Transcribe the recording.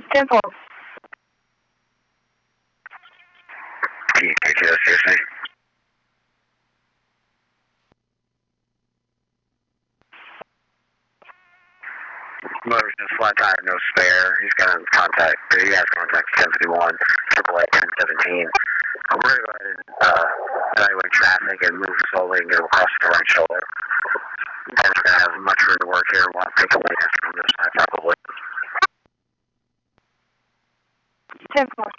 10-4. seriously. Motor's just flat tire, no spare. He's got contact. He has contact 1051, AAA 1017. We're going to go ahead and evaluate traffic and move slowly and get across the right shoulder. We're going to have much room to work here. We'll have to take a lane from this side probably. 10-4.